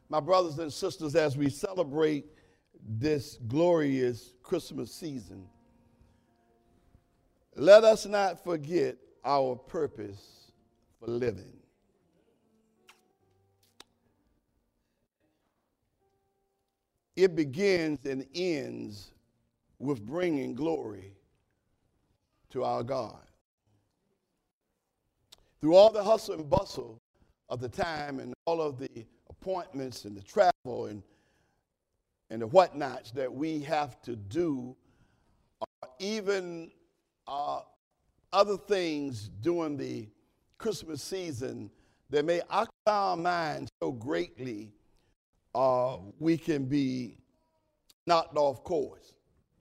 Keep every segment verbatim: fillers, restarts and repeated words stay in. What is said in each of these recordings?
My brothers and sisters, as we celebrate this glorious Christmas season, let us not forget our purpose for living. It begins and ends with bringing glory to our God. Through all the hustle and bustle of the time and all of the appointments and the travel and, and the whatnots that we have to do, or even uh, other things during the Christmas season that may occupy our minds so greatly, uh, we can be knocked off course.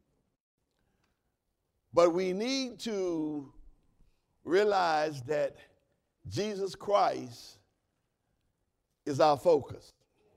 But we need to realize that Jesus Christ is our focus.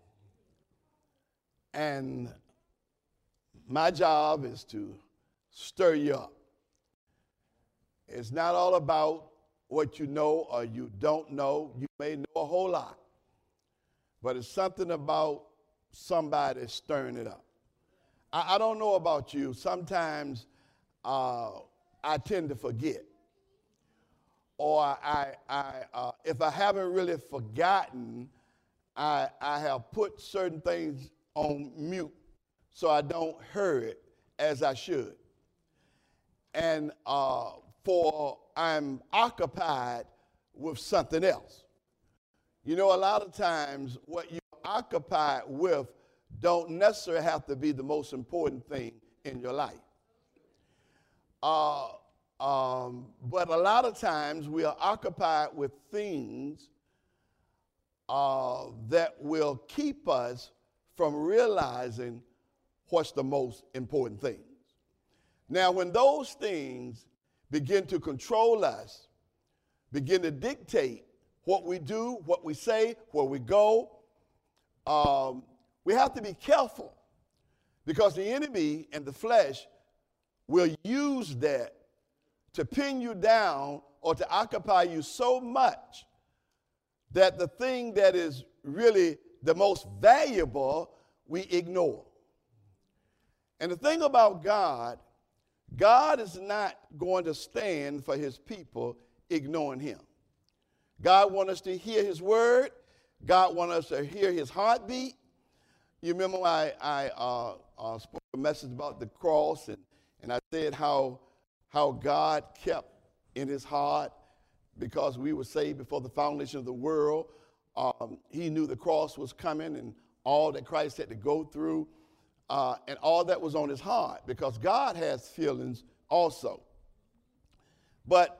And my job is to stir you up. It's not all about what you know or you don't know. You may know a whole lot. But it's something about somebody stirring it up. I, I don't know about you. Sometimes uh, I tend to forget. Or I, I, uh, if I haven't really forgotten, I, I have put certain things on mute so I don't hear it as I should. And uh, for I'm occupied with something else. You know, a lot of times what you're occupied with don't necessarily have to be the most important thing in your life. Uh, um, but a lot of times we are occupied with things uh, that will keep us from realizing what's the most important things. Now, when those things begin to control us, begin to dictate what we do, what we say, where we go, um, we have to be careful because the enemy and the flesh will use that to pin you down or to occupy you so much that the thing that is really the most valuable we ignore. And the thing about God, God is not going to stand for his people ignoring him. God wants us to hear his word. God wants us to hear his heartbeat. You remember I, I uh, uh, spoke a message about the cross, and, and I said how, how God kept in his heart, because we were saved before the foundation of the world. Um, he knew the cross was coming and all that Christ had to go through, uh, and all that was on his heart, because God has feelings also. But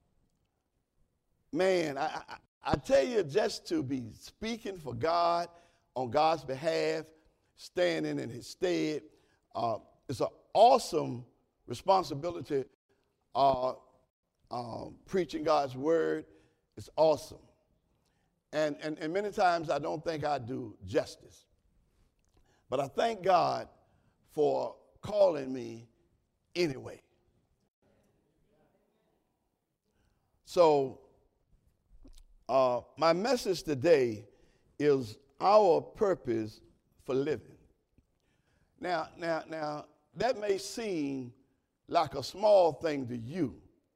man, I, I, I tell you, just to be speaking for God on God's behalf, standing in his stead, uh, it's an awesome responsibility. Uh, um, preaching God's word is awesome. And, and, and many times I don't think I do justice. But I thank God for calling me anyway. So uh, my message today is our purpose for living. Now, now, now, that may seem like a small thing to you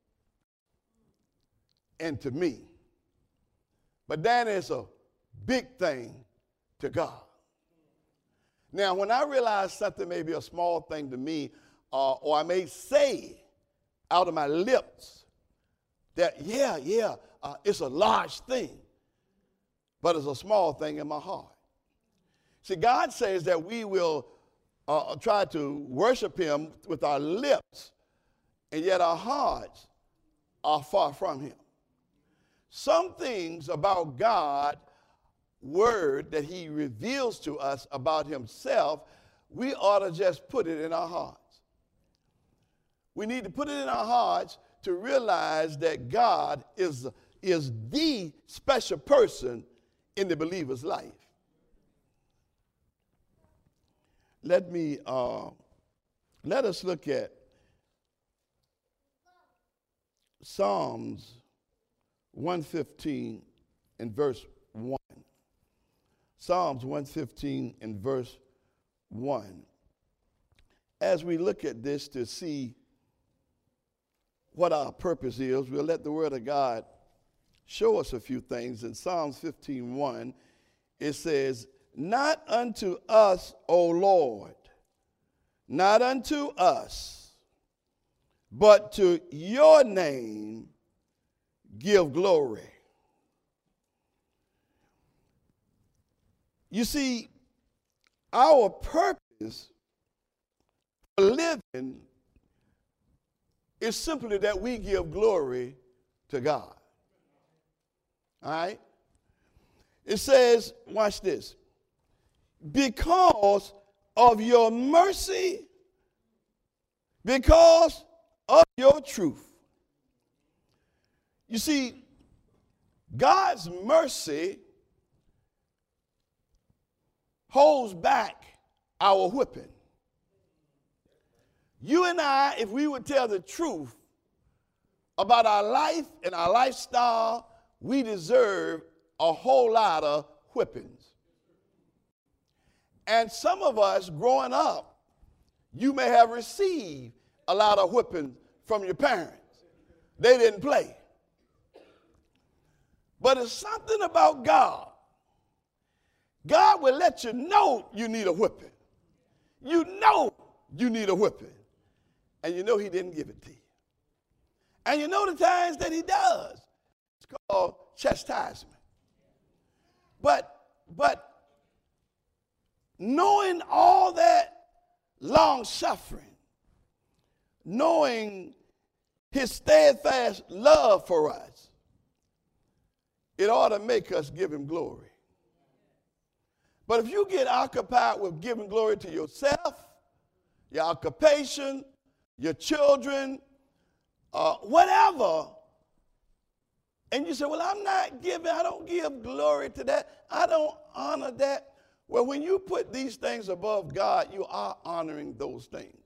and to me, but that is a big thing to God. Now, when I realize something may be a small thing to me, uh, or I may say out of my lips that, yeah, yeah, uh, it's a large thing, but it's a small thing in my heart. See, God says that we will uh, try to worship him with our lips, and yet our hearts are far from him. Some things about God's word that he reveals to us about himself, we ought to just put it in our hearts. We need to put it in our hearts to realize that God is, is the special person in the believer's life. Let me, uh, let us look at Psalms one fifteen and verse one. Psalms one fifteen and verse one. As we look at this to see what our purpose is, we'll let the Word of God show us a few things. In Psalms fifteen one, it says, "Not unto us, O Lord, not unto us, but to your name give glory." You see, our purpose for living is simply that we give glory to God. All right? It says, watch this, because of your mercy, because of your truth. You see, God's mercy holds back our whipping. You and I, if we would tell the truth about our life and our lifestyle, we deserve a whole lot of whippings. And some of us growing up, you may have received a lot of whipping from your parents. They didn't play. But it's something about God. God will let you know you need a whipping. You know you need a whipping. And you know he didn't give it to you. And you know the times that he does. It's called chastisement. But, but knowing all that long suffering, knowing his steadfast love for us, it ought to make us give him glory. But if you get occupied with giving glory to yourself, your occupation, your children, uh, whatever, and you say, well, I'm not giving, I don't give glory to that, I don't honor that. Well, when you put these things above God, you are honoring those things.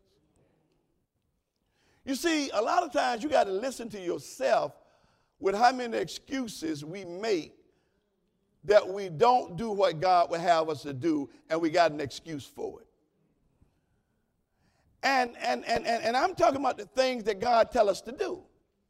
You see, a lot of times you got to listen to yourself with how many excuses we make that we don't do what God would have us to do, and we got an excuse for it. And, and, and, and, and I'm talking about the things that God tells us to do.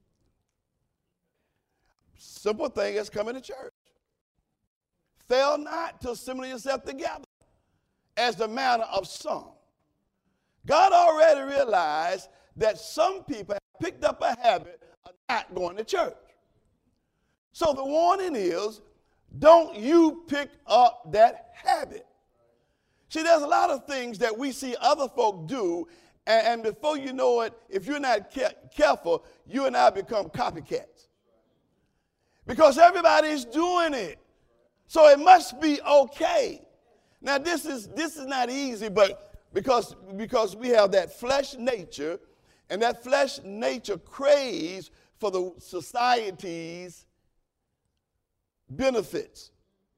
Simple thing is coming to church. Fail not to assemble yourself together, as the manner of some. God already realized that some people have picked up a habit of not going to church. So the warning is, don't you pick up that habit. See, there's a lot of things that we see other folk do, and, and before you know it, if you're not care- careful, you and I become copycats. Because everybody's doing it. So it must be okay. Now, this is this is not easy, but because, because we have that flesh nature, and that flesh nature craves for the society's benefits.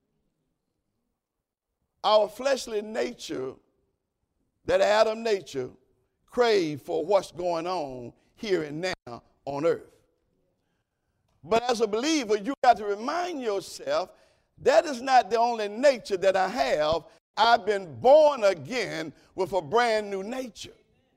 Our fleshly nature, that Adam nature, crave for what's going on here and now on earth. But as a believer, you got to remind yourself that is not the only nature that I have. I've been born again with a brand new nature.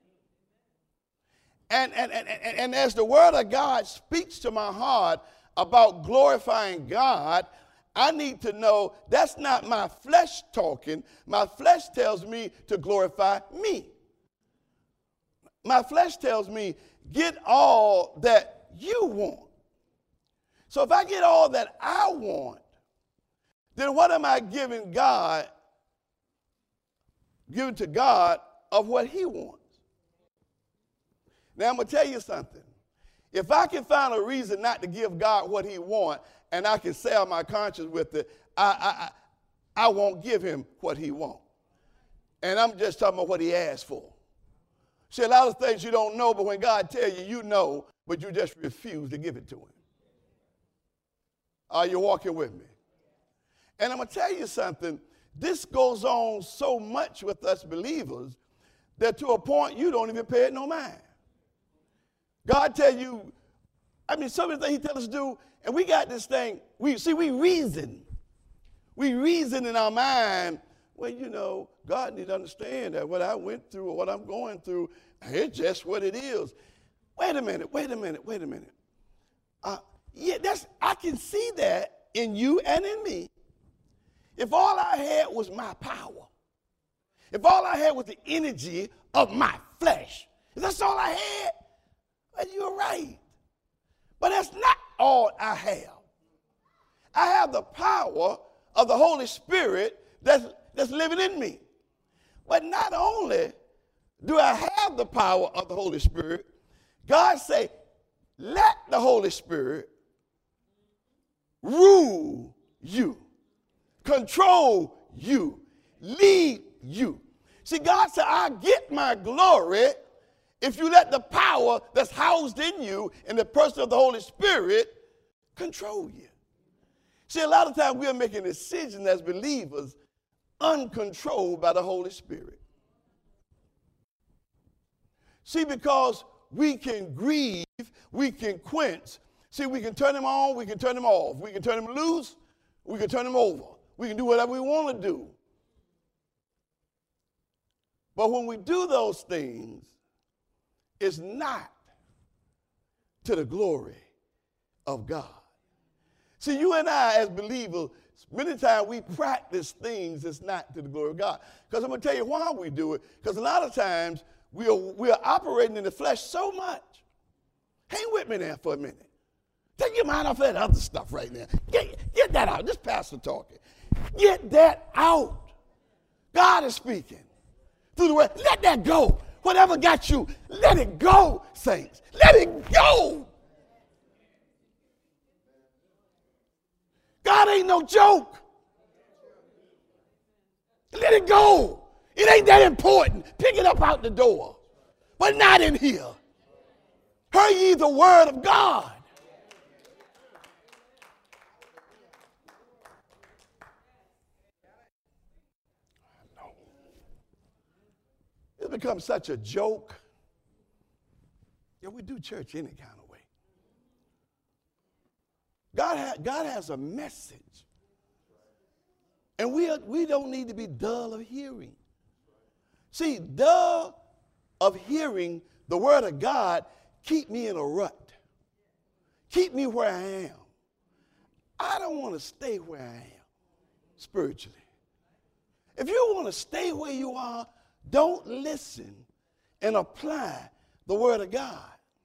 And, and, and, and, and as the word of God speaks to my heart about glorifying God, I need to know that's not my flesh talking. My flesh tells me to glorify me. My flesh tells me, get all that you want. So if I get all that I want, then what am I giving God, giving to God of what he wants? Now I'm going to tell you something. If I can find a reason not to give God what he wants, and I can sell my conscience with it, I, I, I won't give him what he wants. And I'm just talking about what he asked for. See, a lot of things you don't know, but when God tells you, you know, but you just refuse to give it to him. Are you walking with me? And I'm going to tell you something. This goes on so much with us believers that to a point you don't even pay it no mind. God tell you, I mean, some of the things he tells us to do, and we got this thing, we see, we reason. We reason in our mind, well, you know, God needs to understand that what I went through or what I'm going through, it's just what it is. Wait a minute, wait a minute, wait a minute. Uh, yeah, that's I can see that in you and in me. If all I had was my power, if all I had was the energy of my flesh, if that's all I had, well, you're right. But that's not all I have. I have the power of the Holy Spirit that's, that's living in me. But not only do I have the power of the Holy Spirit, God say, let the Holy Spirit rule you, control you, lead you. See, God said, I get my glory if you let the power that's housed in you and the person of the Holy Spirit control you. See, a lot of times we are making decisions as believers uncontrolled by the Holy Spirit. See, because we can grieve, we can quench. See, we can turn him on, we can turn him off. We can turn him loose, we can turn him over. We can do whatever we want to do. But when we do those things, it's not to the glory of God. See, you and I as believers, many times we practice things that's not to the glory of God. Because I'm going to tell you why we do it. Because a lot of times we are, we are operating in the flesh so much. Hang with me there for a minute. Take your mind off that other stuff right now. Get, get that out. This pastor talking. Get that out. God is speaking through the word. Let that go. Whatever got you, let it go, saints. Let it go. God ain't no joke. Let it go. It ain't that important. Pick it up out the door. But not in here. Hear ye the word of God. It becomes such a joke. Yeah, we do church any kind of way. God, ha- God has a message. And we, are, we don't need to be dull of hearing. See, dull of hearing the word of God keep me in a rut. Keep me where I am. I don't want to stay where I am spiritually. If you want to stay where you are, don't listen and apply the word of God.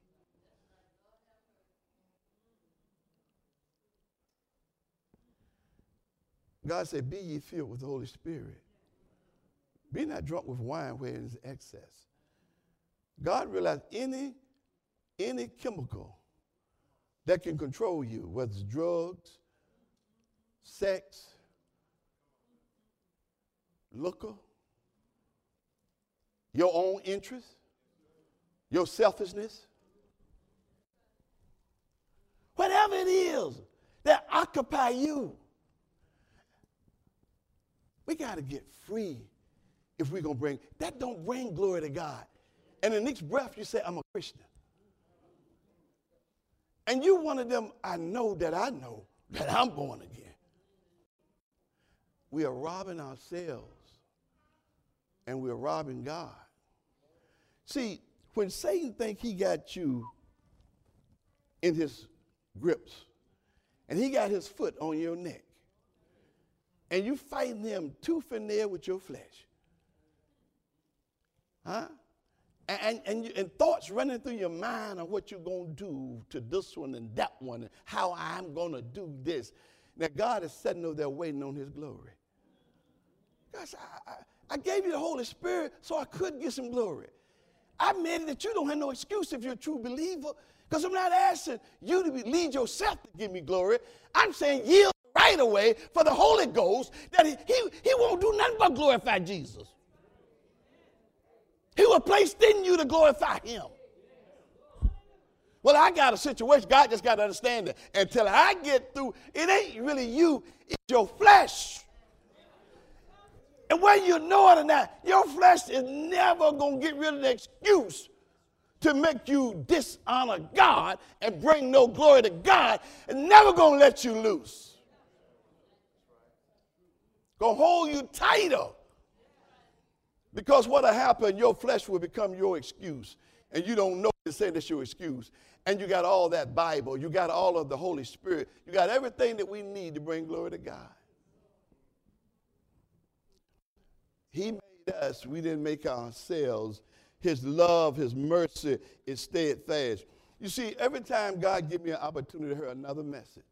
God said, be ye filled with the Holy Spirit. Be not drunk with wine wherein is excess. God realized any, any chemical that can control you, whether it's drugs, sex, liquor, your own interest, your selfishness, whatever it is that occupy you, we got to get free if we're going to bring, that don't bring glory to God. And the next breath you say, I'm a Christian. And you one of them, I know that I know that I'm born again. We are robbing ourselves and we're robbing God. See, when Satan thinks he got you in his grips and he got his foot on your neck and you fighting him tooth and nail with your flesh, huh? And, and, and, you, and thoughts running through your mind of what you're going to do to this one and that one and how I'm going to do this. Now, God is sitting over there waiting on his glory. Gosh, I, I, I gave you the Holy Spirit so I could get some glory. I made it that you don't have no excuse if you're a true believer, because I'm not asking you to be, lead yourself to give me glory. I'm saying yield right away for the Holy Ghost that he, he, he won't do nothing but glorify Jesus. He was placed in you to glorify him. Well, I got a situation. God just got to understand that. Until I get through, it ain't really you, it's your flesh. And whether you know it or not, your flesh is never going to get rid of the excuse to make you dishonor God and bring no glory to God, and never going to let you loose. Going to hold you tighter. Because what'll happen, your flesh will become your excuse. And you don't know to say that's your excuse. And you got all that Bible. You got all of the Holy Spirit. You got everything that we need to bring glory to God. He made us. We didn't make ourselves. His love, his mercy is steadfast. You see, every time God gives me an opportunity to hear another message,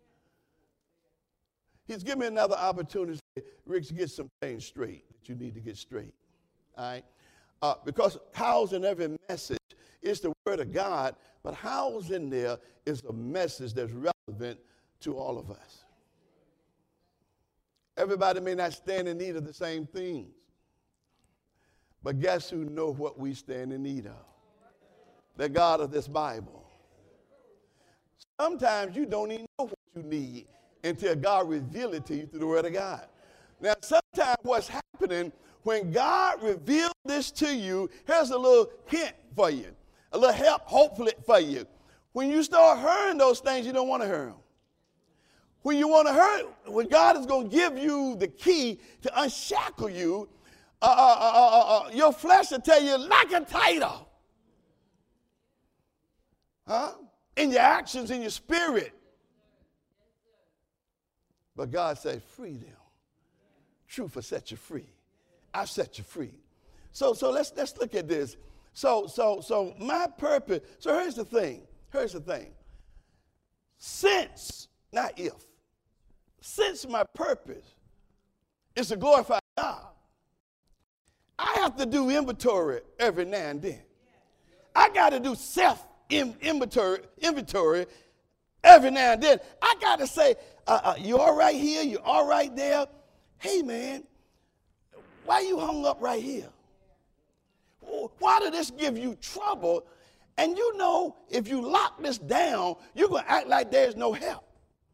he's given me another opportunity to say, Rick, get some things straight that you need to get straight. All right? Uh, because housed in every message is the word of God, but housed in there is a message that's relevant to all of us. Everybody may not stand in need of the same things, but guess who knows what we stand in need of? The God of this Bible. Sometimes you don't even know what you need until God reveals it to you through the word of God. Now, sometimes what's happening when God reveals this to you, here's a little hint for you, a little help, hopefully, for you. When you start hearing those things, you don't want to hear them. When you want to hear, when God is going to give you the key to unshackle you, uh, uh, uh, uh, your flesh will tell you, lock it tighter. Huh? In your actions, in your spirit. But God said, free them. Truth will set you free. I've set you free. So, so let's let's look at this. So, so, so my purpose. So here's the thing. Here's the thing. Since, not if, since my purpose is to glorify God, I have to do inventory every now and then. I got to do self inventory, inventory every now and then. I got to say, uh, uh, you all right here? You all right there? Hey, man, why you hung up right here? Why did this give you trouble? And you know, if you lock this down, you're going to act like there's no help.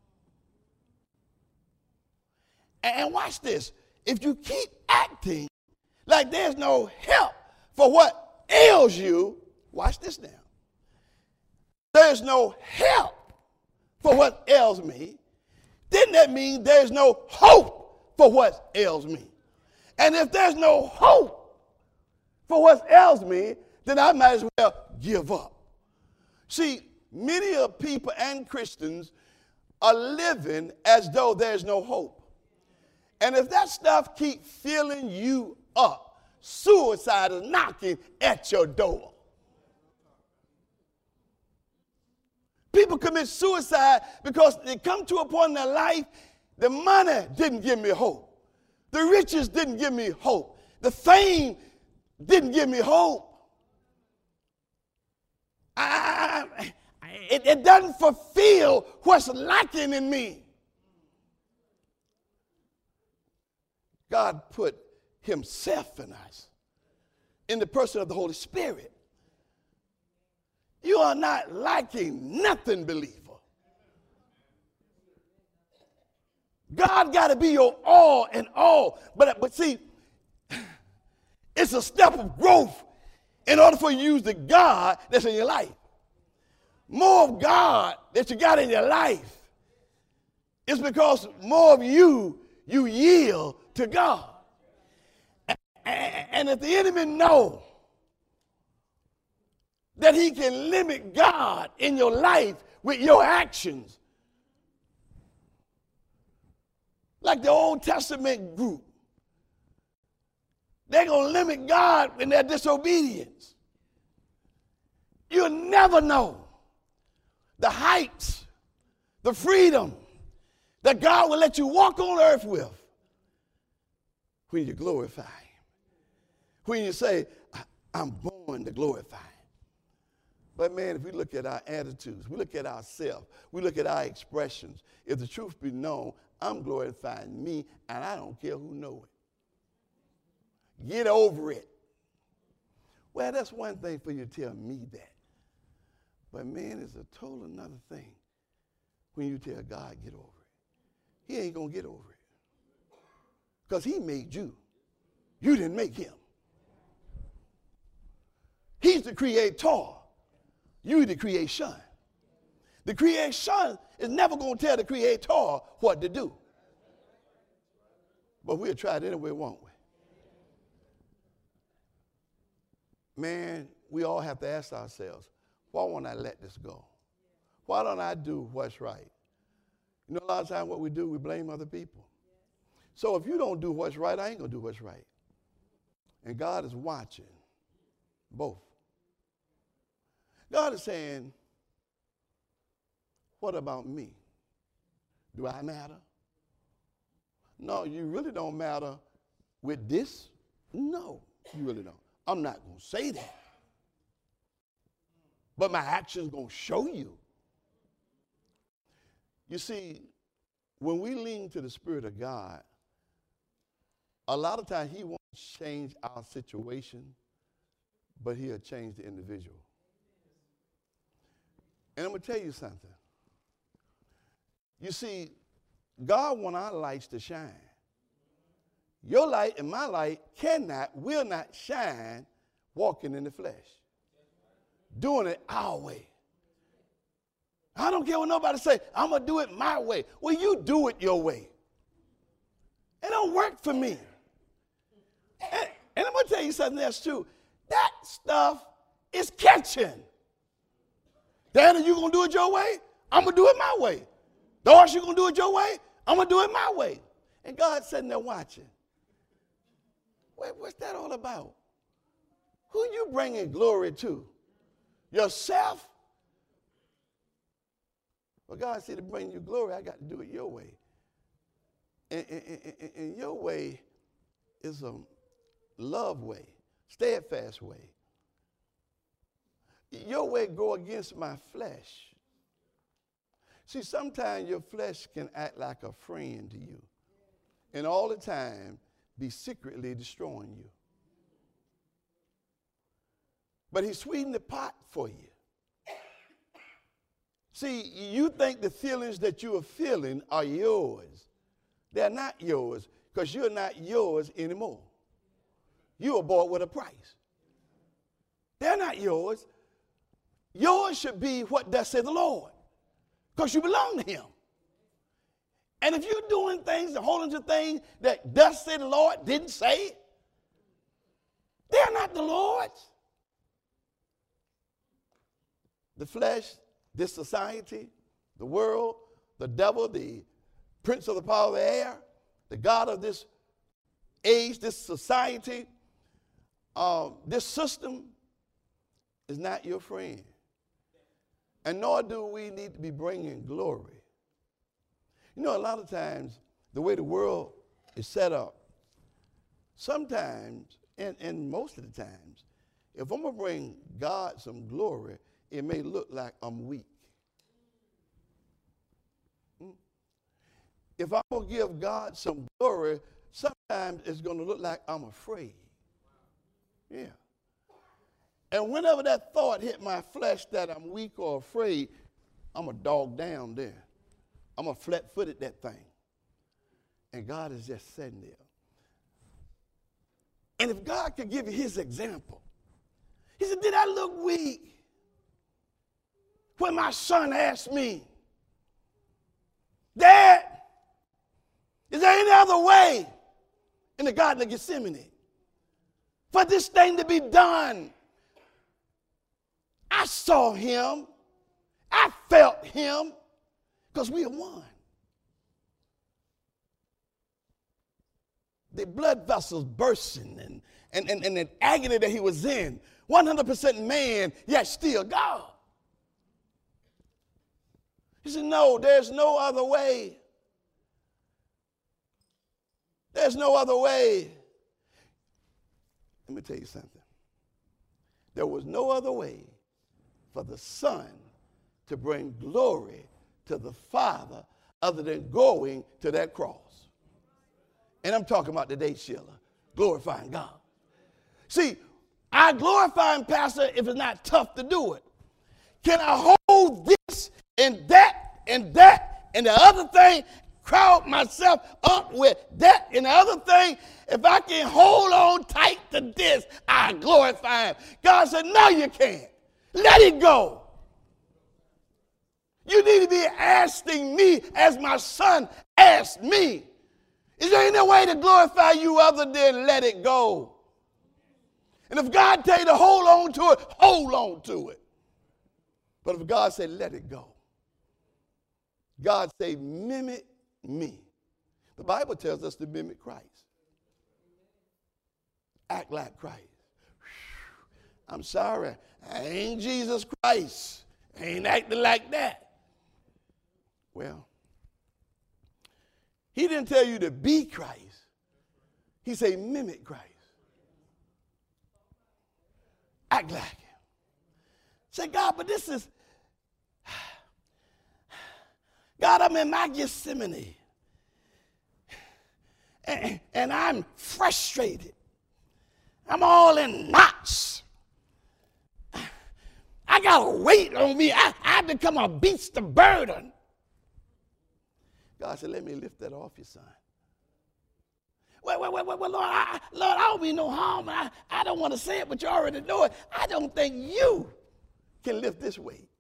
And watch this. If you keep acting like there's no help for what ails you, watch this now. There's no help for what ails me. Didn't that mean there's no hope for what ails me? And if there's no hope for what ails me, then I might as well give up. See, many of people and Christians are living as though there's no hope. And if that stuff keeps filling you up, suicide is knocking at your door. People commit suicide because they come to a point in their life, the money didn't give me hope. The riches didn't give me hope. The fame didn't give me hope. I, I, it, it doesn't fulfill what's lacking in me. God put himself in us, in the person of the Holy Spirit. You are not lacking nothing, believer. God got to be your all and all. But, but see, it's a step of growth in order for you to use the God that's in your life. More of God that you got in your life is because more of you, you yield to God. And if the enemy knows that he can limit God in your life with your actions, like the Old Testament group, they're going to limit God in their disobedience. You'll never know the heights, the freedom that God will let you walk on earth with when you glorify him. When you say, I'm born to glorify him. But man, if we look at our attitudes, we look at ourselves, we look at our expressions, if the truth be known, I'm glorifying me, and I don't care who know it. Get over it. Well, that's one thing for you to tell me that. But man, it's a total another thing when you tell God, get over it. He ain't going to get over it. Because he made you. You didn't make him. He's the creator. You the creation. The creation is never going to tell the creator what to do. But we'll try it anyway, won't we? Man, we all have to ask ourselves, why won't I let this go? Why don't I do what's right? You know, a lot of times what we do, we blame other people. So if you don't do what's right, I ain't going to do what's right. And God is watching both. God is saying, what about me? Do I matter? No, you really don't matter with this. No, you really don't. I'm not going to say that. But my action's going to show you. You see, when we lean to the Spirit of God, a lot of times he won't change our situation, but he'll change the individual. And I'm going to tell you something. You see, God wants our lights to shine. Your light and my light cannot, will not shine walking in the flesh. Doing it our way. I don't care what nobody say. I'm going to do it my way. Well, you do it your way. It don't work for me. And, and I'm going to tell you something else too. That stuff is catching. Daddy, you going to do it your way? I'm going to do it my way. Doris, you going to do it your way? I'm going to do it my way. And God's sitting there watching. Wait, what's that all about? Who you bringing glory to? Yourself? Well, God said to bring you glory, I got to do it your way. And, and, and, and your way is a love way, steadfast way. Your way go against my flesh. See, sometimes your flesh can act like a friend to you, and all the time be secretly destroying you. But he sweetened the pot for you. See, you think the feelings that you are feeling are yours. They're not yours, because you're not yours anymore. You were bought with a price. They're not yours. Yours should be what thus saith the Lord, because you belong to him. And if you're doing things and holding to things that thus saith the Lord didn't say, they're not the Lord's. The flesh, this society, the world, the devil, the prince of the power of the air, the god of this age, this society, uh, this system is not your friend. And nor do we need to be bringing glory. You know, a lot of times, the way the world is set up, sometimes, and, and most of the times, if I'm going to bring God some glory, it may look like I'm weak. If I'm going to give God some glory, sometimes it's going to look like I'm afraid. Yeah. And whenever that thought hit my flesh that I'm weak or afraid, I'm a dog down there. I'm a flat-footed that thing. And God is just sitting there. And if God could give you his example, he said, did I look weak when my son asked me, Dad, is there any other way in the Garden of Gethsemane for this thing to be done? I saw him. I felt him, because we are one. The blood vessels bursting and, and, and, and the agony that he was in, one hundred percent man, yet still God. He said, no, there's no other way. There's no other way. Let me tell you something. There was no other way for the Son to bring glory to the Father other than going to that cross. And I'm talking about today, Sheila, glorifying God. See, I glorify him, Pastor, if it's not tough to do it. Can I hold this and that and that and the other thing, crowd myself up with that and the other thing? If I can hold on tight to this, I glorify him. God said, no, you can't. Let it go. You need to be asking me as my son asked me. Is there any way to glorify you other than let it go? And if God tell you to hold on to it, hold on to it. But if God say let it go, God say mimic me. The Bible tells us to mimic Christ. Act like Christ. I'm sorry, I ain't Jesus Christ. I ain't acting like that. Well, he didn't tell you to be Christ. He said mimic Christ. Act like him. Say, God, but this is, God, I'm in my Gethsemane. And, and I'm frustrated. I'm all in knots. I got a weight on me. I, I become a beast of burden. God said, let me lift that off you, son. Wait, wait, wait, wait, wait, Lord, I, Lord, I don't mean no harm. I, I don't want to say it, but you already know it. I don't think you can lift this weight.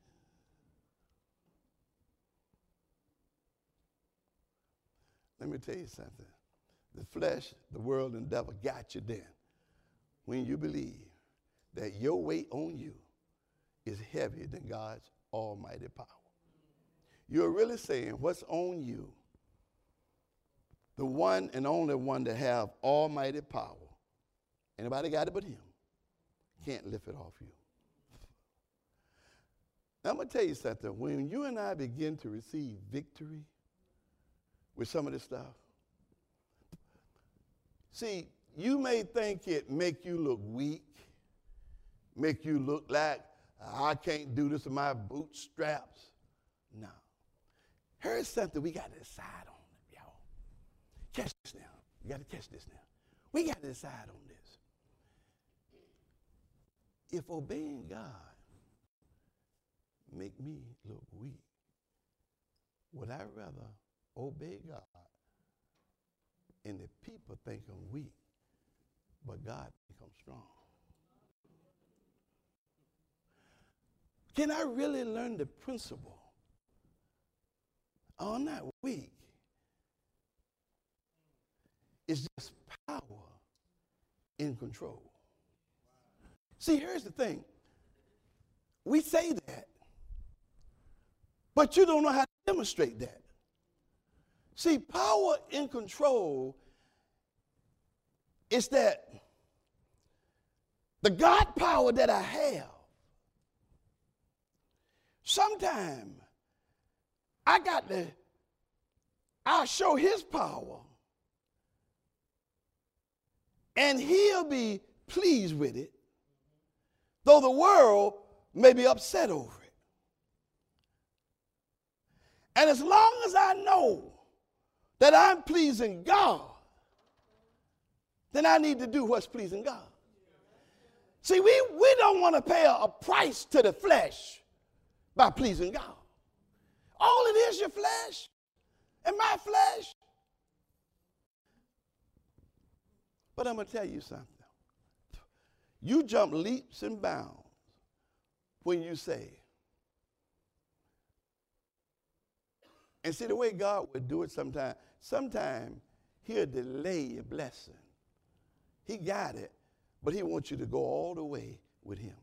Let me tell you something. The flesh, the world, and the devil got you then when you believe that your weight on you is heavier than God's almighty power. You're really saying what's on you, the one and only one that have almighty power, anybody got it but him, can't lift it off you. Now I'm going to tell you something. When you and I begin to receive victory with some of this stuff, see, you may think it make you look weak, make you look like I can't do this with my bootstraps. No. Here's something we got to decide on, y'all. Catch this now. You got to catch this now. We got to decide on this. If obeying God make me look weak, would I rather obey God and the people think I'm weak, but God think I'm strong? Can I really learn the principle? I'm not weak. It's just power in control. See, here's the thing. We say that, but you don't know how to demonstrate that. See, power in control is that the God power that I have, sometimes I got to, I'll show his power and he'll be pleased with it, though the world may be upset over it. And as long as I know that I'm pleasing God, then I need to do what's pleasing God. See, we, we don't want to pay a, a price to the flesh by pleasing God. All it is your flesh and my flesh. But I'm going to tell you something. You jump leaps and bounds when you say, and see the way God would do it sometimes, sometimes he'll delay your blessing. He got it, but he wants you to go all the way with him.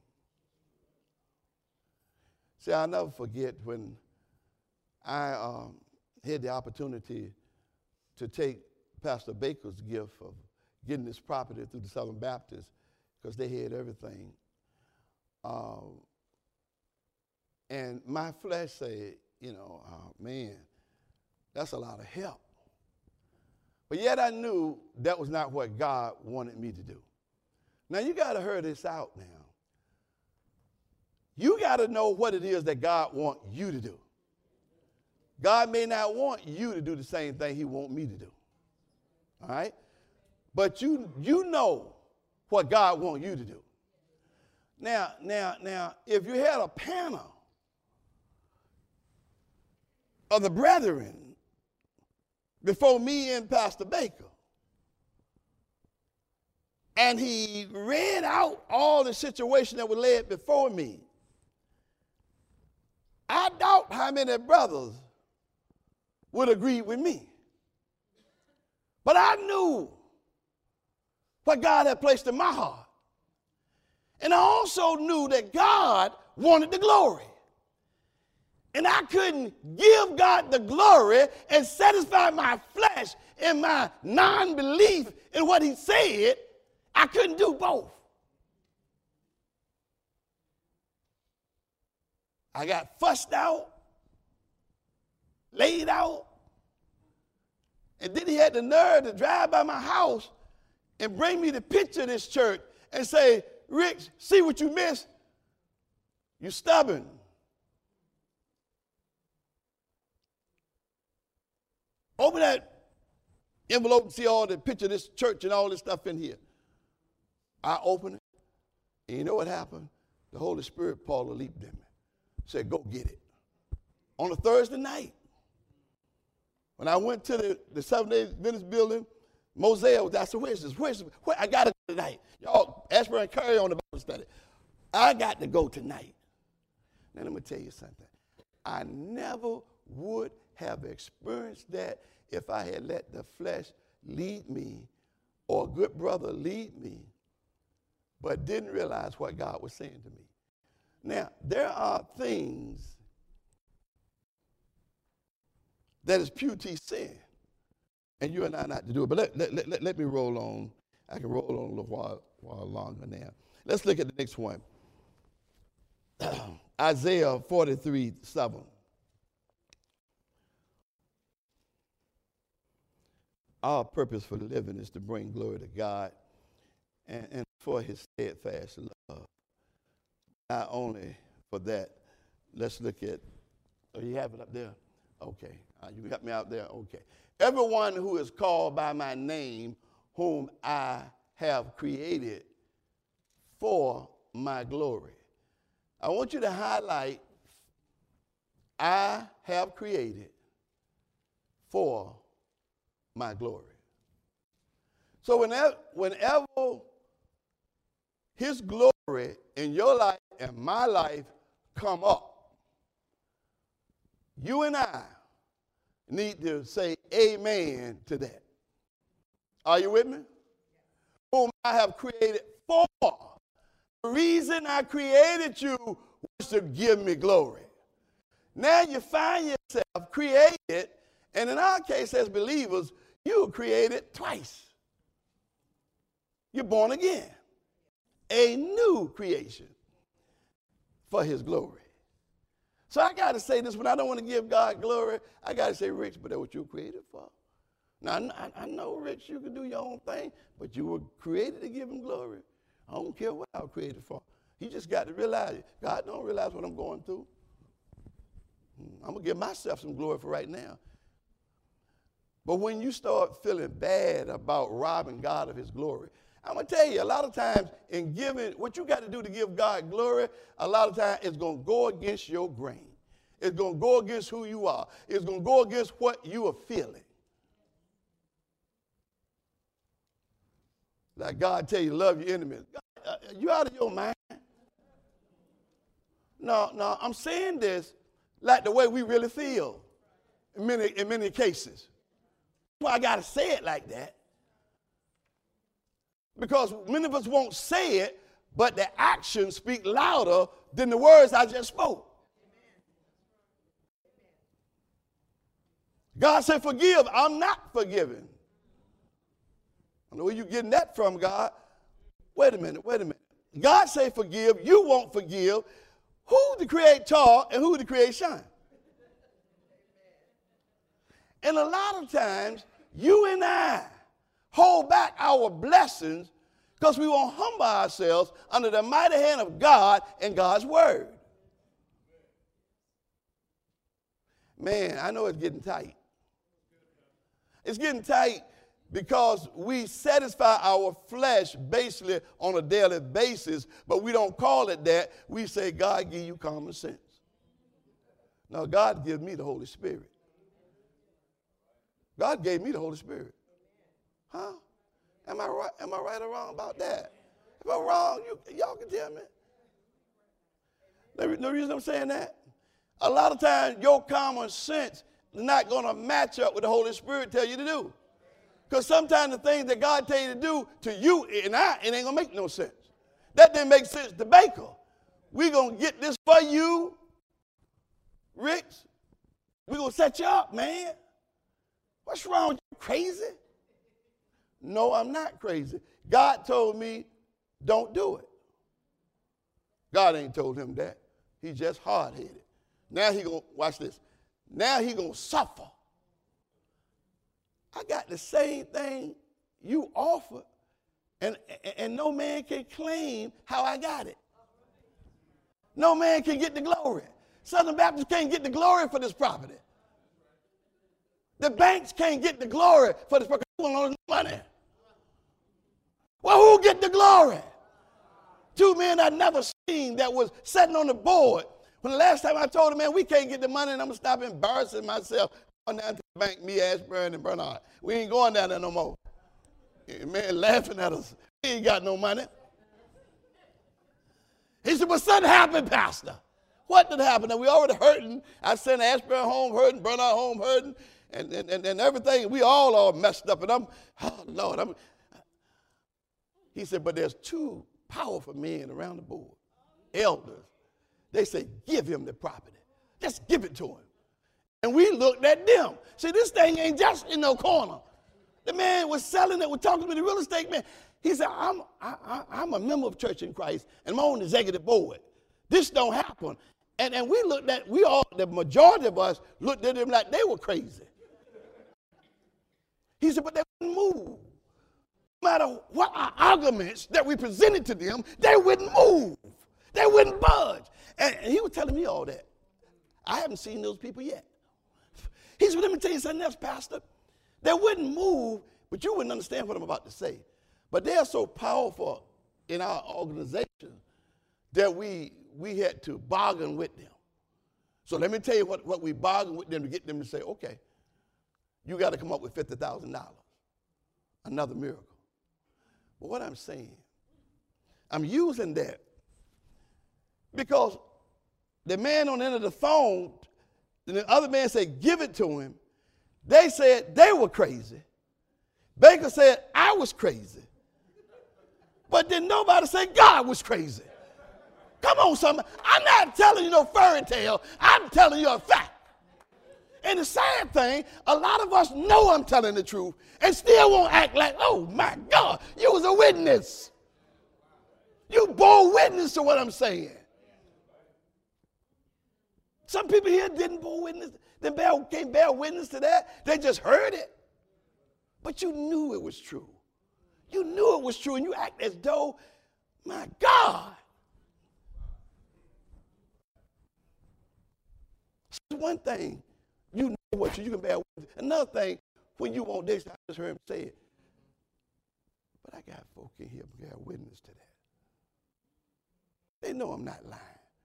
See, I'll never forget when I um, had the opportunity to take Pastor Baker's gift of getting this property through the Southern Baptist, because they had everything. Um, and my flesh said, you know, oh, man, that's a lot of help. But yet I knew that was not what God wanted me to do. Now you got to hear this out now. You got to know what it is that God wants you to do. God may not want you to do the same thing he wants me to do. All right? But you, you know what God wants you to do. Now, now, now, if you had a panel of the brethren before me and Pastor Baker, and he read out all the situation that was laid before me, I doubt how many brothers would agree with me. But I knew what God had placed in my heart. And I also knew that God wanted the glory. And I couldn't give God the glory and satisfy my flesh in my non-belief in what he said. I couldn't do both. I got fussed out, laid out, and then he had the nerve to drive by my house and bring me the picture of this church and say, Rich, see what you missed? You're stubborn. Open that envelope and see all the picture of this church and all this stuff in here. I opened it, and you know what happened? The Holy Spirit pulled a leap in me. Said, go get it. On a Thursday night, when I went to the, the Seventh-day Adventist building, Mosaic was, I said, where's this? Where's this? Where? I got to go tonight. Y'all, Asper and carry on the Bible study. I got to go tonight. Now, let me tell you something. I never would have experienced that if I had let the flesh lead me or a good brother lead me, but didn't realize what God was saying to me. Now, there are things that is pure sin, and you and I not to do it. But let, let, let, let me roll on. I can roll on a little while, while longer now. Let's look at the next one. Isaiah forty-three, seven. Our purpose for living is to bring glory to God and, and for his steadfast love. Not only for that, let's look at, oh, you have it up there? Okay. Uh, you got me out there? Okay. Everyone who is called by my name, whom I have created for my glory. I want you to highlight, I have created for my glory. So whenever, whenever his glory in your life and my life come up, you and I need to say amen to that. Are you with me? Whom I have created for. The reason I created you was to give me glory. Now you find yourself created, and in our case as believers, you were created twice. You're born again. A new creation for his glory. So I got to say this, when I don't want to give God glory, I got to say, Rich, but that's what you were created for. Now, I, I know, Rich, you can do your own thing, but you were created to give him glory. I don't care what I was created for. You just got to realize it. God don't realize what I'm going through. I'm going to give myself some glory for right now. But when you start feeling bad about robbing God of his glory, I'm going to tell you, a lot of times in giving, what you got to do to give God glory, a lot of times it's going to go against your grain. It's going to go against who you are. It's going to go against what you are feeling. Like God tell you, love your enemies. God, uh, you out of your mind? No, no, I'm saying this like the way we really feel in many, in many cases. That's why I got to say it like that. Because many of us won't say it, but the actions speak louder than the words I just spoke. God said, forgive. I'm not forgiving. I know where you're getting that from, God. Wait a minute, wait a minute. God say forgive. You won't forgive. Who the creator and who the creation? And a lot of times, you and I hold back our blessings because we won't humble ourselves under the mighty hand of God and God's word. Man, I know it's getting tight. It's getting tight because we satisfy our flesh basically on a daily basis, but we don't call it that. We say, God give you common sense. No, God gives me the Holy Spirit. God gave me the Holy Spirit. Huh? Am I right? Am I right or wrong about that? If I'm wrong, you, y'all can tell me. The, the reason I'm saying that, a lot of times your common sense is not going to match up with the Holy Spirit tell you to do. Because sometimes the things that God tell you to do to you and I, it ain't going to make no sense. That didn't make sense to Baker. We're going to get this for you, Rich. We're going to set you up, man. What's wrong with you? Crazy? No, I'm not crazy. God told me, don't do it. God ain't told him that. He's just hard-headed. Now he going to, watch this. Now he going to suffer. I got the same thing you offered, and, and, and no man can claim how I got it. No man can get the glory. Southern Baptists can't get the glory for this property. The banks can't get the glory for this property. Who owns money? Well, who get the glory? Two men I'd never seen that was sitting on the board. When the last time I told them, man, we can't get the money, and I'm going to stop embarrassing myself. Going down to the bank, me, Ashburn, and Bernard. We ain't going down there no more. Man laughing at us. We ain't got no money. He said, well, something happened, Pastor. What did happen? And we already hurting. I sent Ashburn home hurting, Bernard home hurting, and, and, and, and everything. We all are messed up. And I'm, oh, Lord. I'm. He said, but there's two powerful men around the board, elders. They say, give him the property. Just give it to him. And we looked at them. See, this thing ain't just in no corner. The man was selling it, was talking to the real estate man. He said, I'm, I, I, I'm a member of Church in Christ, and I'm on the executive board. This don't happen. And, and we looked at, we all, the majority of us looked at them like they were crazy. He said, but they wouldn't move. No matter what our arguments that we presented to them, they wouldn't move. They wouldn't budge. And, and he was telling me all that. I haven't seen those people yet. He said, well, let me tell you something else, Pastor. They wouldn't move, but you wouldn't understand what I'm about to say. But they're so powerful in our organization that we, we had to bargain with them. So let me tell you what, what we bargained with them to get them to say, okay, you got to come up with fifty thousand dollars. Another miracle. But what I'm saying, I'm using that because the man on the end of the phone, and the other man said, give it to him. They said they were crazy. Baker said, I was crazy. But then nobody said God was crazy. Come on, somebody. I'm not telling you no fairy tale. I'm telling you a fact. And the sad thing, a lot of us know I'm telling the truth and still won't act like, oh, my God, you was a witness. You bore witness to what I'm saying. Some people here didn't bear witness. They bear, can't bear witness to that. They just heard it. But you knew it was true. You knew it was true, and you act as though, my God. It's one thing, you know what you, you can bear witness. Another thing, when you want this, I just heard him say it. But I got folk in here who bear witness to that. They know I'm not lying.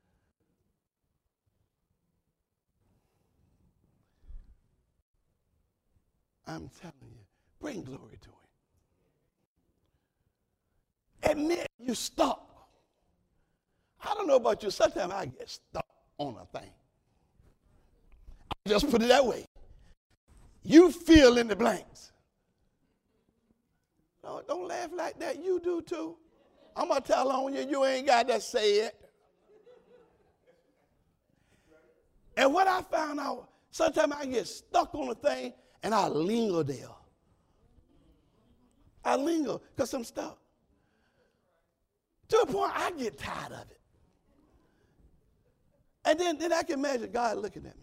I'm telling you, bring glory to him. Admit you stuck. I don't know about you, sometimes I get stuck on a thing. I just put it that way. You fill in the blanks. No, don't laugh like that. You do too. I'm going to tell on you, you ain't got to say it. And what I found out, sometimes I get stuck on a thing and I linger there. I linger because I'm stuck. To the point I get tired of it. And then, then I can imagine God looking at me.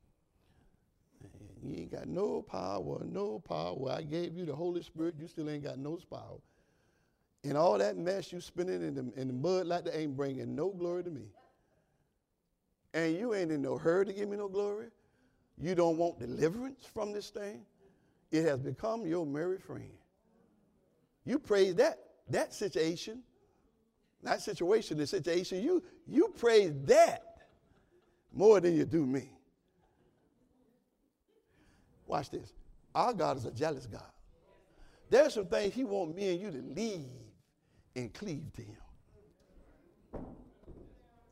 You ain't got no power, no power. I gave you the Holy Spirit. You still ain't got no power. And all that mess you spinning in the, in the mud like that ain't bringing no glory to me. And you ain't in no hurry to give me no glory. You don't want deliverance from this thing. It has become your merry friend. You praise that, that situation. Not situation, the situation. You, you praise that more than you do me. Watch this. Our God is a jealous God. There are some things he wants me and you to leave and cleave to him.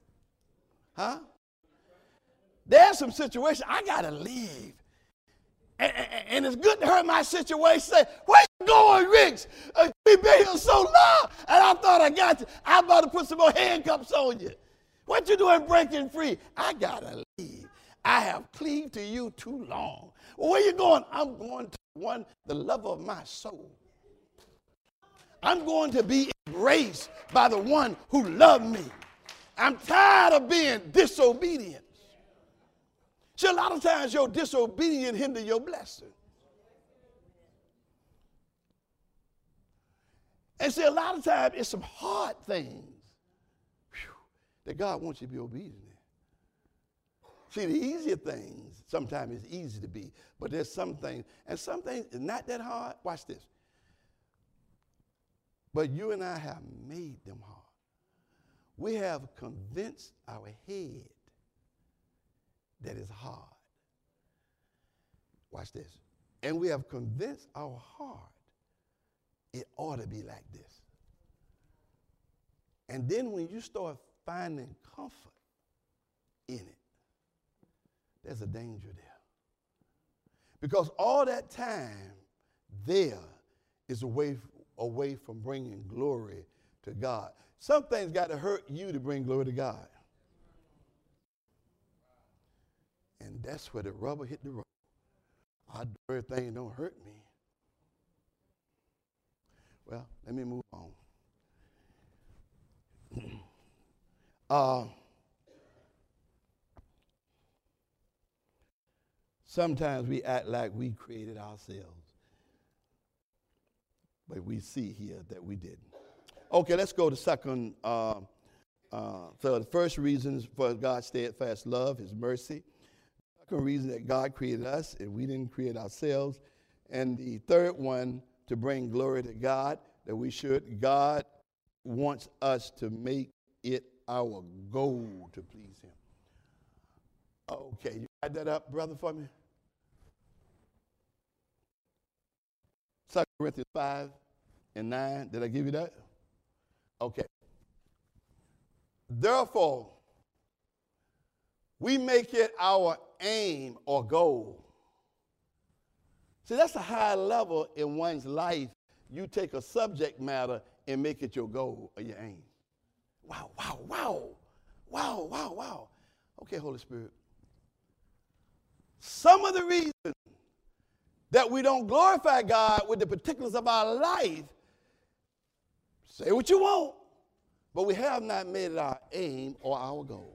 Huh? There's some situations I got to leave And, and, and it's good to hear my situation. Say, where you going, Rich? Uh, we've been here so long, and I thought I got you. I'm about to put some more handcuffs on you. What you doing breaking free? I got to leave. I have cleaved to you too long. Well, where you going? I'm going to one, the lover of my soul. I'm going to be embraced by the one who loved me. I'm tired of being disobedient. See, a lot of times your disobedience hinder your blessing. And see, a lot of times it's some hard things whew, that God wants you to be obedient in. See, the easier things, sometimes it's easy to be, but there's some things, and some things is not that hard. Watch this. But you and I have made them hard. We have convinced our head that is hard. Watch this. And we have convinced our heart it ought to be like this. And then when you start finding comfort in it, there's a danger there. Because all that time there is away, away from bringing glory to God. Some things got to hurt you to bring glory to God. And that's where the rubber hit the road. I do everything don't hurt me. Well, let me move on. uh, sometimes we act like we created ourselves. But we see here that we didn't. Okay, let's go to second. Uh, uh, so the first reason is for God's steadfast love, his mercy. Second reason that God created us and we didn't create ourselves. And the third one, to bring glory to God, that we should. God wants us to make it our goal to please him. Okay, you got that up, brother, for me? Second Corinthians five and nine. Did I give you that? Okay. Therefore, we make it our aim or goal. See, that's a high level in one's life. You take a subject matter and make it your goal or your aim. Wow, wow, wow. Wow, wow, wow. Okay, Holy Spirit. Some of the reasons that we don't glorify God with the particulars of our life, say what you want, but we have not made it our aim or our goal.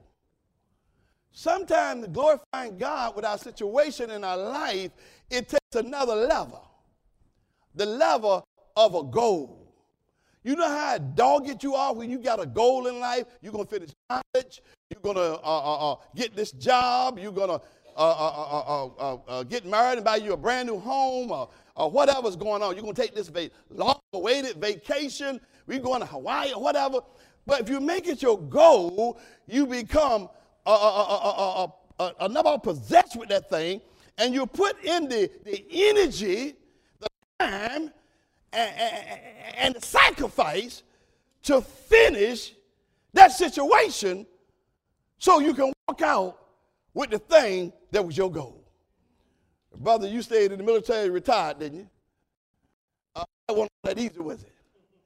Sometimes glorifying God with our situation in our life, it takes another level, the level of a goal. You know how dogged you are when you got a goal in life? You're going to finish college. You're going to uh, uh, uh, get this job. You're going to uh, uh, uh, uh, uh, get married and buy you a brand new home or, or whatever's going on. You're going to take this va- long-awaited vacation. We're going to Hawaii or whatever. But if you make it your goal, you become uh, uh, uh, uh, uh, uh, another possessed with that thing, and you put in the, the energy, the time, and, and, and the sacrifice to finish that situation so you can walk out with the thing that was your goal. Brother, you stayed in the military, retired, didn't you? Uh, that wasn't that easy, was it?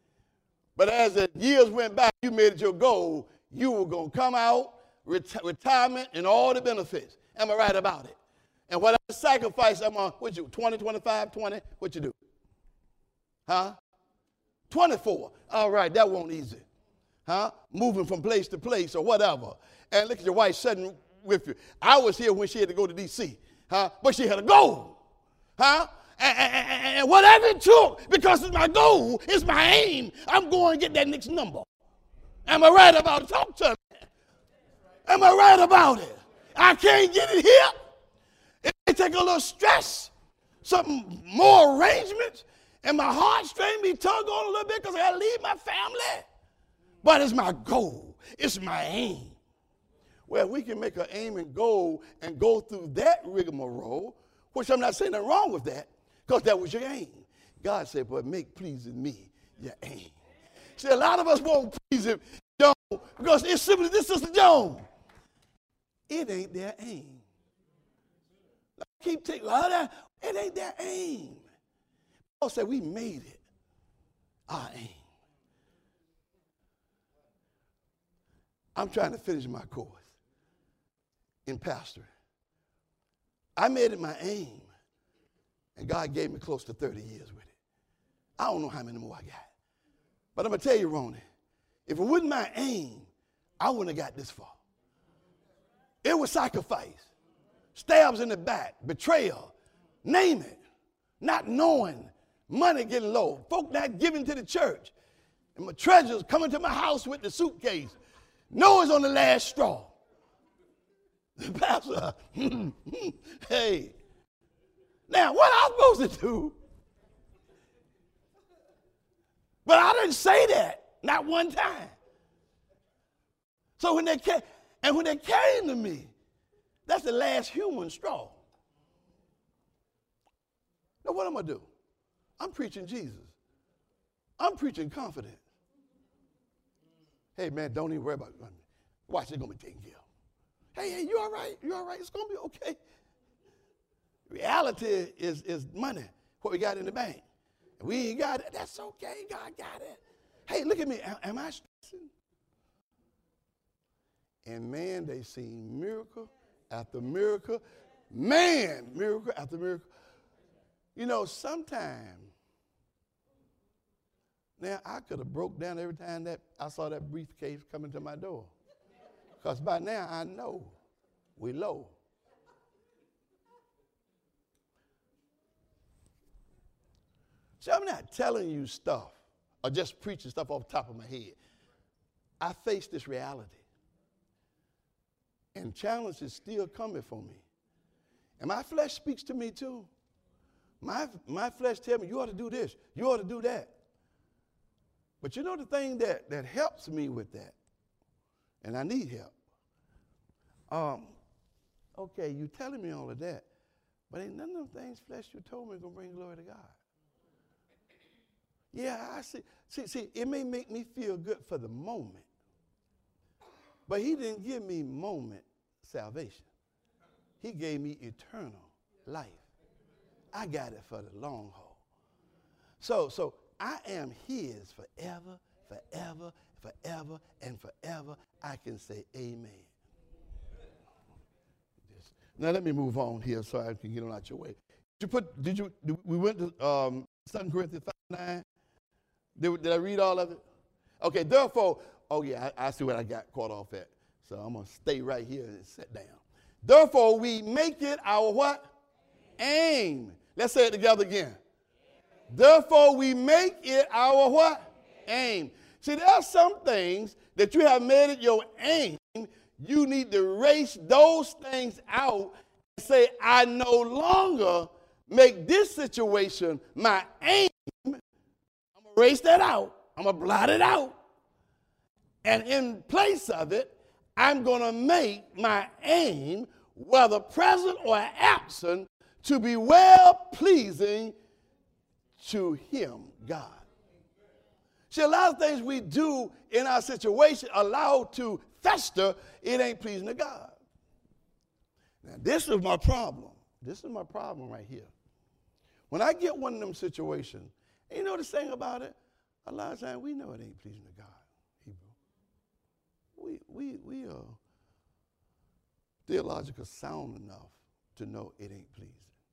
But as the years went by, you made it your goal. You were going to come out, reti- retirement, and all the benefits. Am I right about it? And whatever sacrifice I'm on, what you, twenty, twenty-five, twenty, what you do? Huh? twenty-four. All right, that won't easy. Huh? Moving from place to place or whatever. And look at your wife sitting with you. I was here when she had to go to D C, huh? But she had a goal. Huh? And, and, and whatever it took, because it's my goal, it's my aim, I'm going to get that next number. Am I right about it? Talk to me. Am I right about it? I can't get it here. It may take a little stress, some more arrangements, and my heartstring be tugged on a little bit because I got to leave my family. But it's my goal. It's my aim. Well, we can make an aim and goal and go through that rigmarole, which I'm not saying nothing wrong with that, because that was your aim. God said, but make pleasing me your aim. See, a lot of us won't please him, Joan, because it's simply this, Sister Joan. It ain't their aim. I keep taking, well, It ain't their aim. Paul said we made it our aim. I'm trying to finish my course in pastoring. I made it my aim, and God gave me close to thirty years with it. I don't know how many more I got. But I'm going to tell you, Ronnie, if it wasn't my aim, I wouldn't have got this far. It was sacrifice, stabs in the back, betrayal, name it, not knowing, money getting low, folk not giving to the church, and my treasures coming to my house with the suitcase. Noah's on the last straw. The pastor, hey, now what I'm supposed to do? But I didn't say that, not one time. So when they came, and when they came to me, that's the last human straw. Now what am I do? I'm preaching Jesus. I'm preaching confidence. Hey man, don't even worry about it. Watch, it's gonna be taken care of. Hey, hey, you all right? You all right? It's gonna be okay. Reality is, is money, what we got in the bank. We ain't got it. That's okay. God got it. Hey, look at me. Am, am I stressing? And man, they seen miracle after miracle. Man, miracle after miracle. You know, sometimes, now I could have broke down every time that I saw that briefcase coming to my door. Because by now I know we low. See, I'm not telling you stuff or just preaching stuff off the top of my head. I face this reality. And challenge is still coming for me. And my flesh speaks to me too. My, my flesh tells me, you ought to do this, you ought to do that. But you know the thing that, that helps me with that, and I need help. Um, okay, you telling me all of that, but ain't none of them things flesh you told me is going to bring glory to God. Yeah, I see. See, see, it may make me feel good for the moment, but he didn't give me moment salvation. He gave me eternal life. I got it for the long haul. So, so I am his forever, forever, forever, and forever. I can say amen. Now let me move on here so I can get on out your way. Did you put, did you, did, we went to um, Second Corinthians five nine. Did, did I read all of it? Okay, therefore, oh yeah, I, I see what I got caught off at. So I'm going to stay right here and sit down. Therefore, we make it our what? Aim. Let's say it together again. Therefore, we make it our what? Aim. See, there are some things that you have made it your aim. You need to erase those things out and say, I no longer make this situation my aim. I'm going to erase that out. I'm going to blot it out. And in place of it, I'm going to make my aim, whether present or absent, to be well-pleasing to him, God. See, a lot of things we do in our situation allow to fester, it ain't pleasing to God. Now, this is my problem. This is my problem right here. When I get one of them situations, and you know the thing about it? A lot of times we know it ain't pleasing to God, Hebrew. We, we, we are theological sound enough to know it ain't pleasing.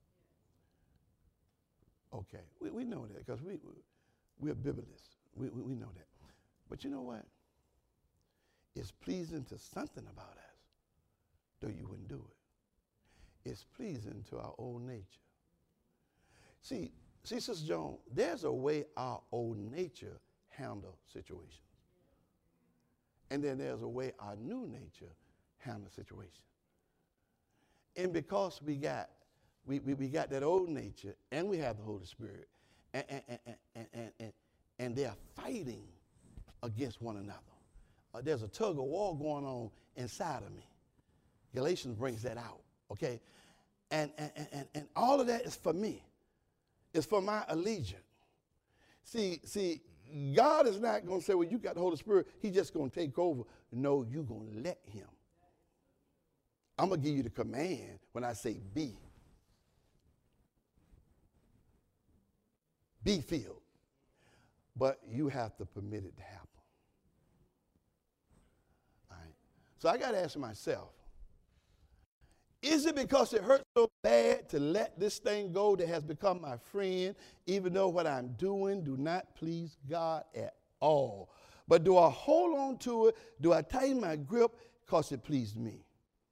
Okay, we, we know that because we, we, we're Biblists. We, we, we know that. But you know what? It's pleasing to something about us, though you wouldn't do it. It's pleasing to our old nature. See, see, Sister Joan, there's a way our old nature handles situations. And then there's a way our new nature handles situations. And because we got we, we, we got that old nature and we have the Holy Spirit, and, and, and, and, and, and, and they're fighting against one another. Uh, there's a tug of war going on inside of me. Galatians brings that out, okay? And, and, and, and all of that is for me. It's for my allegiance. See, see, God is not going to say, well, you got the Holy Spirit. He's just going to take over. No, you're going to let him. I'm going to give you the command when I say be. be filled. But you have to permit it to happen. All right. So I got to ask myself, is it because it hurts so bad to let this thing go that has become my friend, even though what I'm doing do not please God at all? But do I hold on to it? Do I tighten my grip because it pleased me?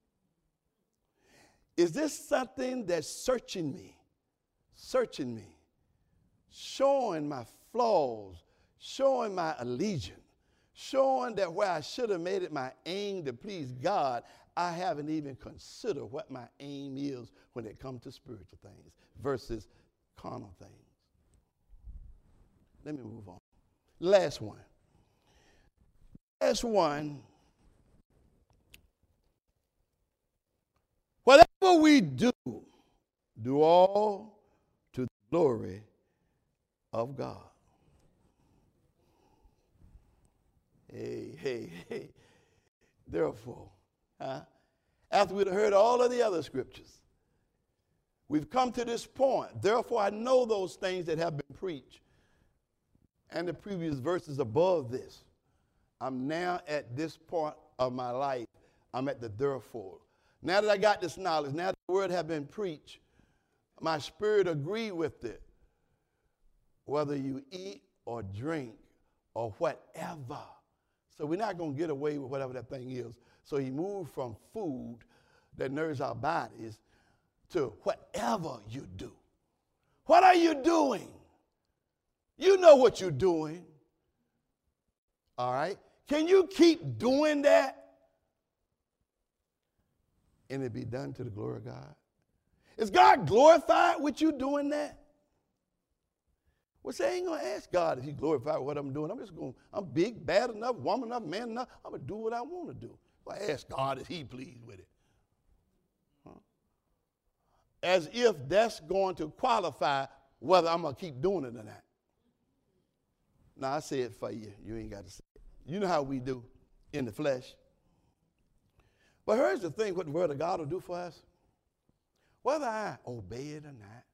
Is this something that's searching me, searching me, showing my flaws, showing my allegiance, showing that where I should have made it my aim to please God, I haven't even considered what my aim is when it comes to spiritual things versus carnal things? Let me move on. Last one. Last one. Whatever we do, do all to the glory of God. Hey, hey, hey. Therefore, huh? After we'd heard all of the other scriptures, we've come to this point. Therefore, I know those things that have been preached and the previous verses above this. I'm now at this point of my life. I'm at the therefore. Now that I got this knowledge, now that the word has been preached, my spirit agreed with it. Whether you eat or drink or whatever. So we're not going to get away with whatever that thing is. So he moved from food that nourishes our bodies to whatever you do. What are you doing? You know what you're doing. All right? Can you keep doing that? And it be done to the glory of God? Is God glorified with you doing that? Well, say, I ain't going to ask God if he glorified what I'm doing. I'm just going, I'm big, bad enough, woman enough, man enough. I'm going to do what I want to do. Well, I ask God if he pleased with it. Huh? As if that's going to qualify whether I'm going to keep doing it or not. Now, I say it for you. You ain't got to say it. You know how we do in the flesh. But here's the thing, what the word of God will do for us. Whether I obey it or not,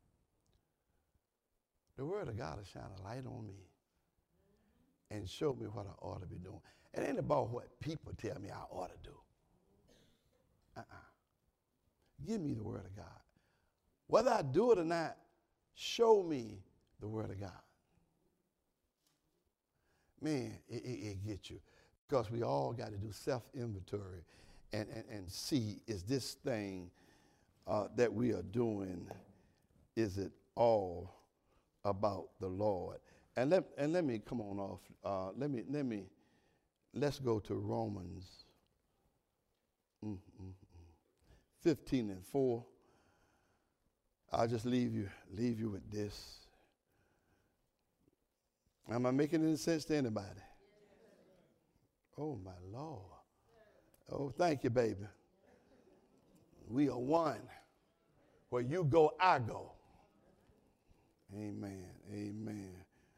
the word of God will shine a light on me and show me what I ought to be doing. It ain't about what people tell me I ought to do. Uh-uh. Give me the word of God. Whether I do it or not, show me the word of God. Man, it, it, it gets you. Because we all got to do self-inventory and, and, and see, is this thing uh, that we are doing, is it all about the Lord? And let, and let me come on off. Uh, let me, let me, let's go to Romans mm, mm, mm. fifteen and four. I'll just leave you, leave you with this. Am I making any sense to anybody? Oh, my Lord. Oh, thank you, baby. We are one. Where you go, I go. Amen. Amen.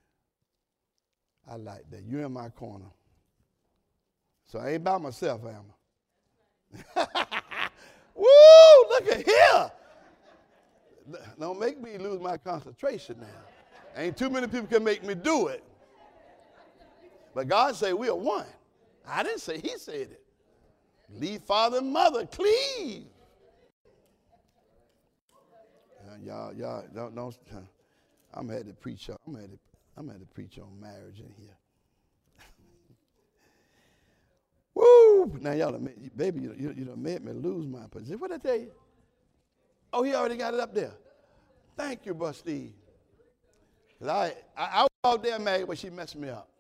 I like that. You're in my corner. So I ain't by myself, am I? Woo! Look at here. Don't make me lose my concentration now. Ain't too many people can make me do it. But God say we are one. I didn't say, he said it. Leave father and mother, cleave. Uh, y'all, y'all, don't, don't, uh, I'm had to preach. I'm had to, I'm had to preach on marriage in here. Woo! Now y'all, made, baby, you, you, you done made me lose my position. What did I tell you? Oh, he already got it up there. Thank you, Brother Steve. I, I, I was out there married, but she messed me up.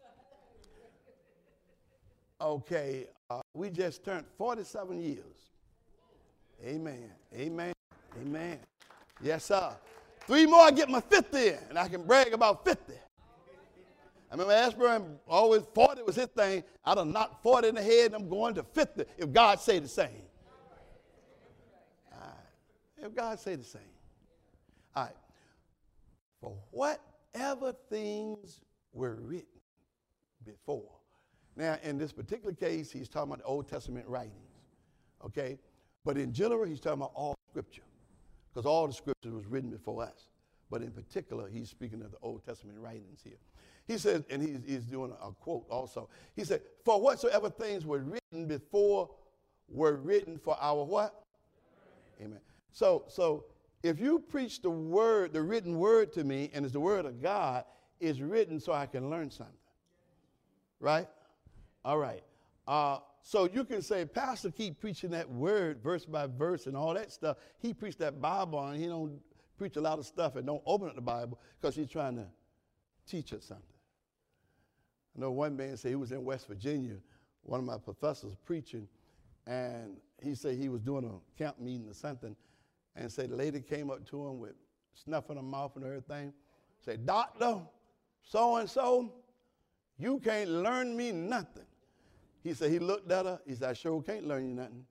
Okay, uh, we just turned forty-seven years. Amen. Amen. Amen. Yes, sir. Three more, I get my fifty in, and I can brag about fifty. I remember Ashburn always forty was his thing. I done knocked forty in the head, and I'm going to fifty if God say the same. All right. If God say the same. All right. For whatever things were written before. Now, in this particular case, he's talking about the Old Testament writings, okay? But in general, he's talking about all Scripture, because all the Scripture was written before us. but in particular, he's speaking of the Old Testament writings here. He says, and he's, he's doing a quote also. He said, for whatsoever things were written before were written for our what? Amen. So, so if you preach the word, the written word to me, and it's the word of God, it's written so I can learn something. Right? All right. Uh, so you can say, Pastor keep preaching that word verse by verse and all that stuff. He preached that Bible and he don't preach a lot of stuff and don't open up the Bible because he's trying to teach us something. I know one man said he was in West Virginia, one of my professors preaching, and he said he was doing a camp meeting or something, and said the lady came up to him with snuff in her mouth and everything, said, Doctor, so-and-so, you can't learn me nothing. He said he looked at her, he said, I sure can't learn you nothing.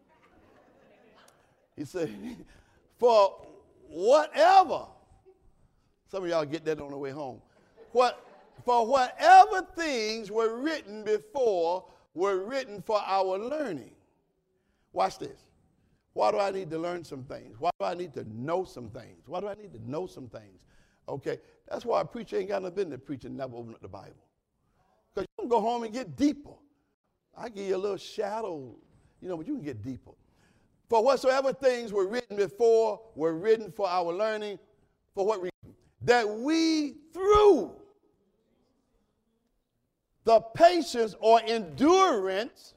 He said, for whatever, some of y'all get that on the way home, what, for whatever things were written before were written for our learning. Watch this. Why do I need to learn some things? Why do I need to know some things? Why do I need to know some things? Okay, that's why a preacher ain't got no business preaching, never open up the Bible. Because you can go home and get deeper. I give you a little shadow, you know, but you can get deeper. For whatsoever things were written before were written for our learning. For what reason? That we through the patience or endurance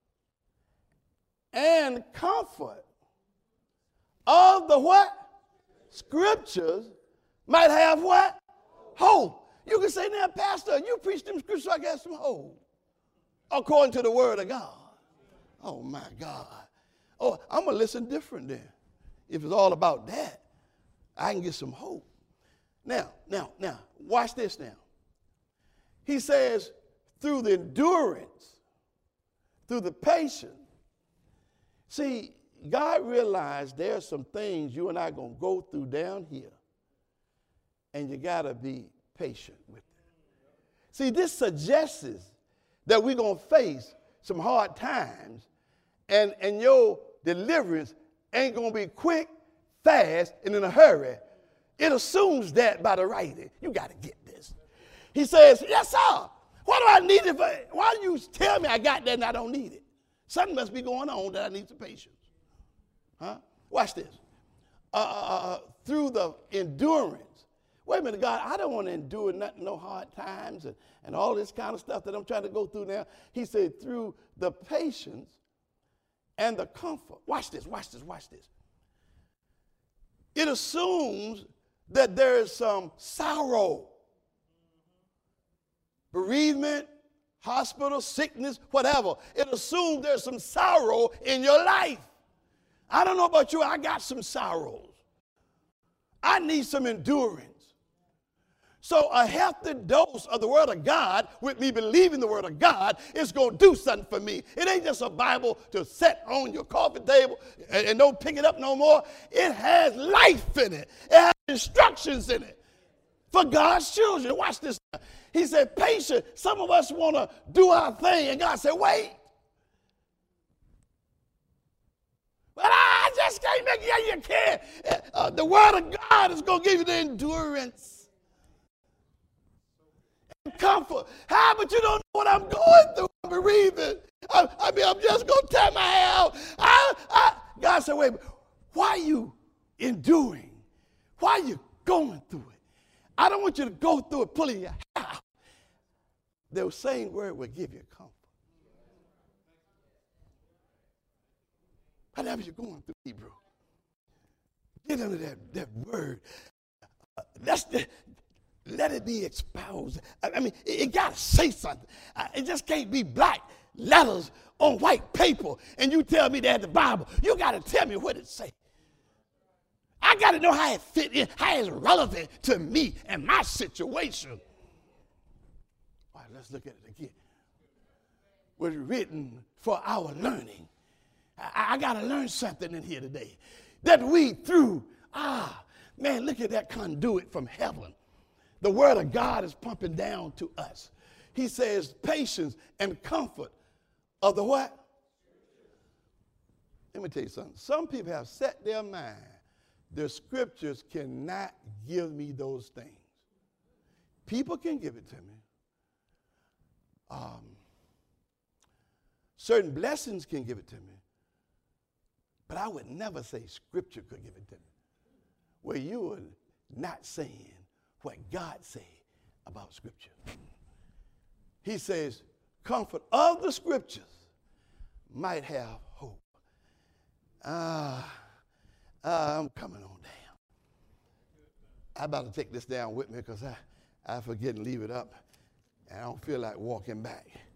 and comfort of the what? Scriptures might have what? Hope. You can say, now, Pastor, you preach them scriptures, so I got some hope. According to the word of God. Oh, my God. Oh, I'm going to listen different then. If it's all about that, I can get some hope. Now, now, now, watch this now. He says, through the endurance, through the patience. See, God realized there are some things you and I are going to go through down here, and you got to be patient with it. See, this suggests that we're going to face some hard times, and, and your deliverance ain't going to be quick, fast, and in a hurry. It assumes that by the writing. You got to get this. He says, yes, sir. Why do I need it? For, why do you tell me I got that and I don't need it? Something must be going on that I need some patience. Huh? Watch this. Uh, uh, through the endurance. Wait a minute, God, I don't want to endure nothing, no hard times and, and all this kind of stuff that I'm trying to go through now. He said, through the patience and the comfort. Watch this, watch this, watch this. It assumes that there is some sorrow, bereavement, hospital, sickness, whatever. It assumes there's some sorrow in your life. I don't know about you, I got some sorrows. I need some endurance. So a healthy dose of the word of God, with me believing the word of God, is going to do something for me. It ain't just a Bible to set on your coffee table and, and don't pick it up no more. It has life in it. It has instructions in it for God's children. Watch this. He said, patient. Some of us want to do our thing, and God said, wait. But I just can't make it. Yeah, you can. Uh, the word of God is going to give you the endurance. Comfort. How? But you don't know what I'm going through. I'm bereaving. I, I mean, I'm just going to tear my hair out. I, I, God said, wait, why are you enduring? Why are you going through it? I don't want you to go through it pulling your hair out. The same word will give you comfort. Whatever you're going through, Hebrew, get under that, that word. Uh, that's the... Let it be exposed. I mean, it, it got to say something. It just can't be black letters on white paper and you tell me that's the Bible. You got to tell me what it say. I got to know how it fit in, how it's relevant to me and my situation. All right, let's look at it again. Was written for our learning. I, I got to learn something in here today. That we through, ah, man, look at that conduit from heaven. The word of God is pumping down to us. He says patience and comfort of the what? Let me tell you something. Some people have set their mind The scriptures cannot give me those things. People can give it to me. Um, certain blessings can give it to me. But I would never say scripture could give it to me. Where you are not saying what God said about scripture. He says, comfort of the scriptures might have hope. Ah, uh, I'm coming on down. I about to take this down with me because I, I forget and leave it up. And I don't feel like walking back.